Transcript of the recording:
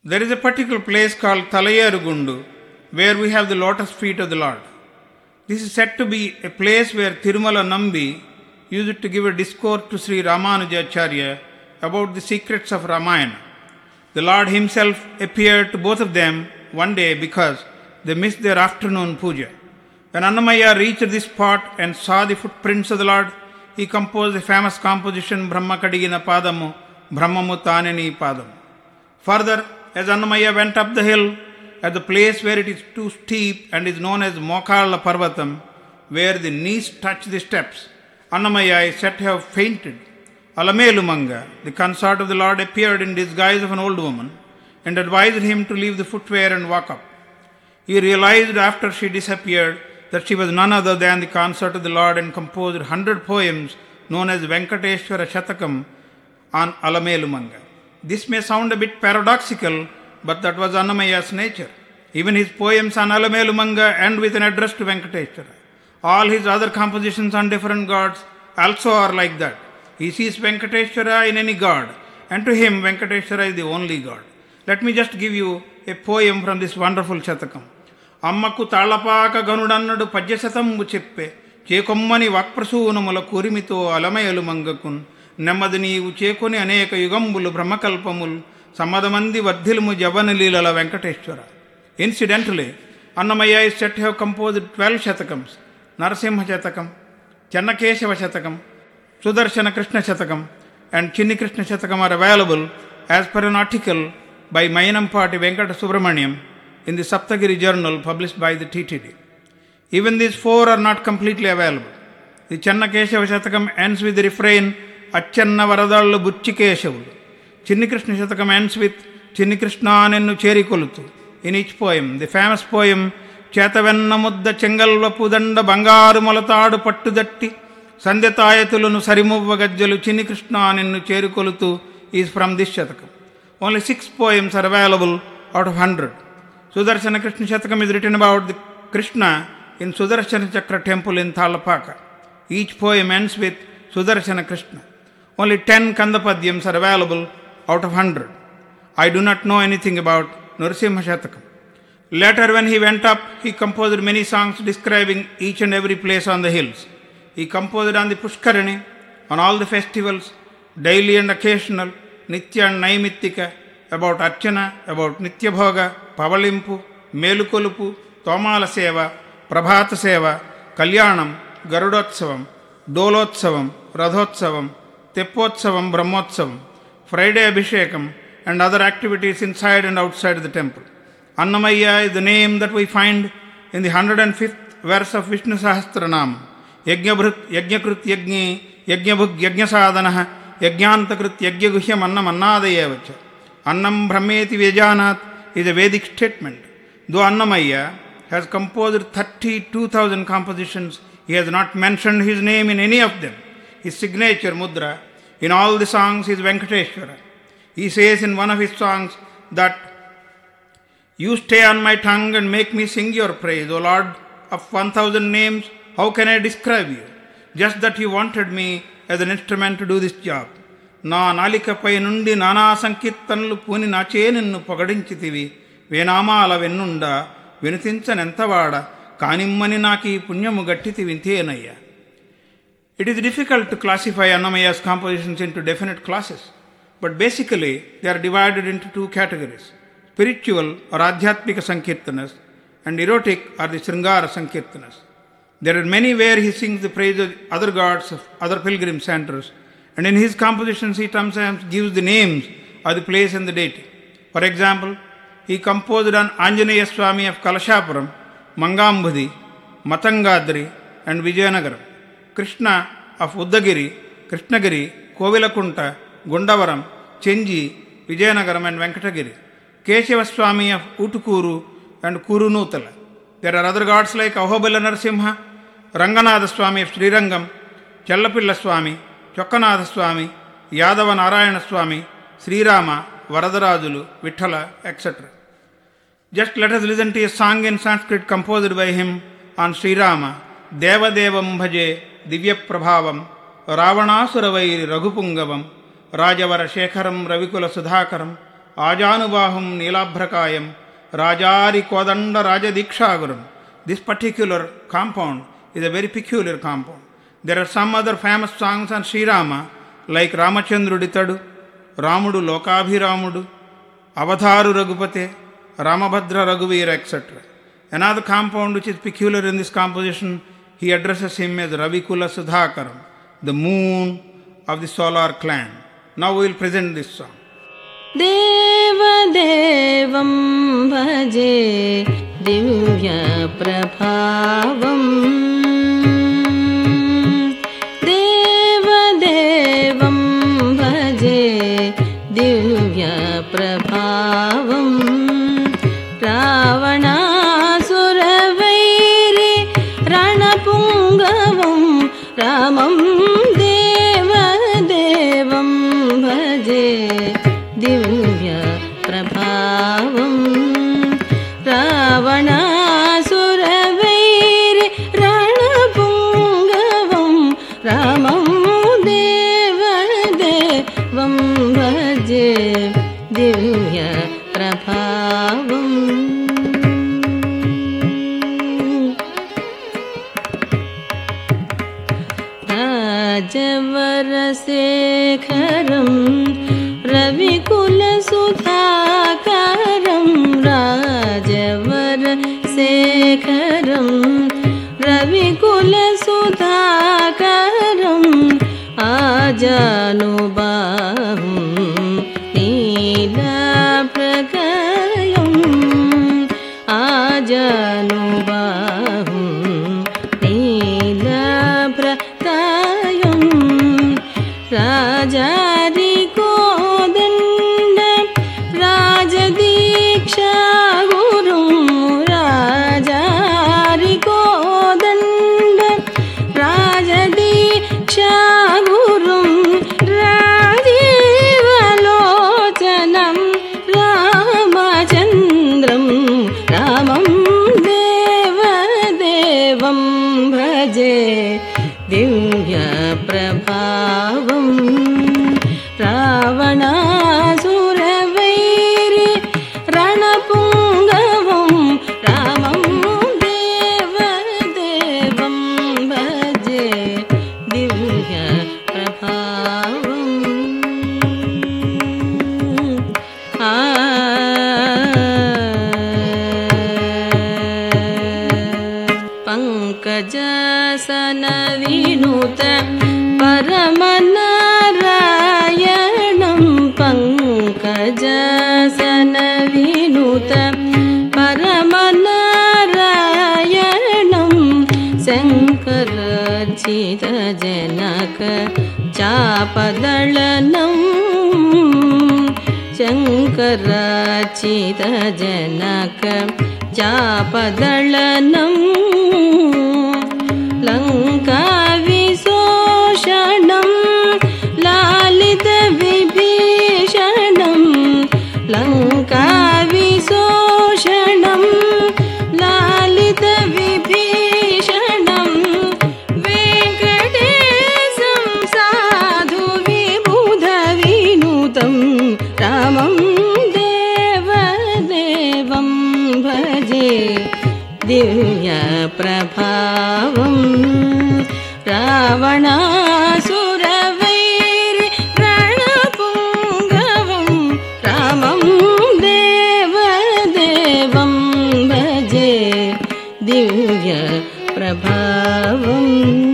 There is a particular place called Talayarugundu, where we have the lotus feet of the Lord. This is said to be a place where Tirumala Nambi used to give a discourse to Sri Ramanujacharya about the secrets of Ramayana. The Lord himself appeared to both of them one day because they missed their afternoon puja. When Annamaya reached this spot and saw the footprints of the Lord, he composed the famous composition Brahma Kadigina Padamu, Brahmamu Taneni Padamu. Further, as Annamaya went up the hill, at the place where it is too steep and is known as Mokala Parvatam, where the knees touch the steps, Annamaya is said to have fainted. Alamelumanga, the consort of the Lord, appeared in disguise of an old woman and advised him to leave the footwear and walk up. He realized after she disappeared that she was none other than the consort of the Lord and composed 100 poems known as Venkateshwara Shatakam on Alamelumanga. This may sound a bit paradoxical, but that was Annamaya's nature. Even his poems on Alamelumanga end with an address to Venkateshwara. All his other compositions on different gods also are like that. He sees Venkateshwara in any god, and to him Venkateshwara is the only god. Let me just give you a poem from this wonderful Shatakam. Ammaku talapaka ganudannadu padyasatambu cheppe, chekommani vakprasoonamula kurimito Alamelumangakun, నెమ్మది నీవు చేకొని అనేక యుగంబులు బ్రహ్మకల్పములు సమ్మదమంది వర్ధిలుము జవనలీలల Venkateswara. Incidentally, Annamaya is said to have composed 12 Shatakams, Narasimha Shatakam, Channakeshava Shatakam, Sudarshana Krishna Shatakam, and Chinni Krishna Shatakam are available as per an article by Mayanampati Venkata Subramaniam in the Saptagiri Journal published by the TTD. Even these 4 are not completely available. The Channakeshava Shatakam ends with the refrain Achanna Varadallu Butchikeshavulu. Chinni Krishna Shatakam ends with Chinni Krishna Nennu Cherikolutu. In each poem, the famous poem Chetavenna Mudda Chengalva Pudanda Bangaru Malatadu Pattudatti Sandhyatayatulunu Sarimuvva Gajjalu Chinni Krishna Nennu Cherikolutu is from this Shatakam. Only 6 poems are available out of 100. Sudarshana Krishna Shatakam is written about the Krishna in Sudarshana Chakra temple in Thalapaka. Each poem ends with Sudarshana Krishna. Only 10 Kandapadyams are available out of 100. I do not know anything about Narasimha Shatakam. Later, when he went up, he composed many songs describing each and every place on the hills. He composed on the Pushkarani, on all the festivals, daily and occasional, Nitya and Naimittika, about Archana, about Nitya Bhoga, Pavalimpu, Melukolupu, Tomala Seva, Prabhata Seva, Kalyanam, Garudotsavam, Dolotsavam, Radhotsavam, Teppotsavam, Brahmotsavam, Friday Abhishekam, and other activities inside and outside the temple. Annamaya is the name that we find in the 105th verse of Vishnu Sahasranam. Yajnabhrut, Yajnakrut, Yajni, Yajnabhug, Yajnasadhanah, Yajnantakrit, Yajnaguhyam, Annam, Annadayevacha. Annam Brahmeti Vyajanat is a Vedic statement. Though Annamaya has composed 32,000 compositions, he has not mentioned his name in any of them. His signature mudra in all the songs is Venkateshwara. He says in one of his songs that, "You stay on my tongue and make me sing your praise, O Lord of 1,000 names, how can I describe you? Just that you wanted me as an instrument to do this job. Na nalikapai nundi nana sankirtanlu puni nache ninnu pogadinchitivi, venamala vennunda, vinutinchanentavada, kanimmani naki punyamu gattiti vintheyanayya." It is difficult to classify Annamaya's compositions into definite classes, but basically they are divided into 2 categories: spiritual or Adhyatmika Sankirtanas and erotic or the Sringara Sankirtanas. There are many where he sings the praise of other gods of other pilgrim centers, and in his compositions he sometimes gives the names of the place and the deity. For example, he composed on Anjaneya Swami of Kalashapuram, Mangambudi, Matangadri, and Vijayanagaram. Krishna of Uddagiri, Krishnagiri, Kovilakunta, Gundavaram, Chenji, Vijayanagaram, and Venkatagiri. Keshava Swami of Utukuru and Kurunutala. There are other gods like Ahobala Narasimha, Ranganatha Swami of Srirangam, Challapilla Swami, Chokkanatha Swami, Yadava Narayana Swami, Srirama, Varadarajulu, Vithala, etc. Just let us listen to a song in Sanskrit composed by him on Srirama, Deva Devam Bhaje, Divya Prabhavam, Ravanasura Vairi Raghupungavam, Rajavara Shekharam Ravikula Sudhakaram, Ajanubahum Nilabhrakayam Rajari Kodanda Rajadikshaguram. This particular compound is a very peculiar compound. There are some other famous songs on Sri Rama like Ramachandrudu Ditadu, Ramudu Lokabhiramudu, Avataru Raghupate, Ramabhadra Raghuvira, etc. Another compound which is peculiar in this composition, he addresses him as Ravikula Sudhakaram, the moon of the solar clan. Now we will present this song. Deva Devam Bhaje Divya Prabhavam Deva Devam Bhaje Divya Prabhavam Ravana Suravairi Ranapungavam Ramam Deva Devam Bhaje Divya Prabhavam Ravana Suravairi Ranapungavam Ramam Deva Devam Bhaje Divya Prabhavam Rajavarasekharam Ravikula Sudhakaram Rajavarasekharam Ravikula Sudhakaram Ajanubahum Nilabhrakayam Ajanubahum Nilabhrakayam Rajari Kodanda Rajadikshagurum Rajari Kodanda Rajadikshagurum Rajivalocanam Ramachandram Ramam Deva Devam Bhaje Divya Prabhavam Ravana Suravairi Ranapungavam Ramam Deva Devam Bhaje Divya Prabhavam Pankajasana Vinuta Paramanarayanam Pankajasana Vinuta Paramanarayanam Sankarachita Janaka Chapadalanam Sankarachita Janaka Chapadalanam Lanka Visoshanam Lalita Vibhishanam Lanka Visoshanam Lalita Vibhishanam Venkatesam Sadhu Vibudha Vinutam Ramam Deva Devam Bhaje Divya Prabhavam Ravana Suravairi Ranapungavam Ramam Deva Devam Bhaje Divya Prabhavam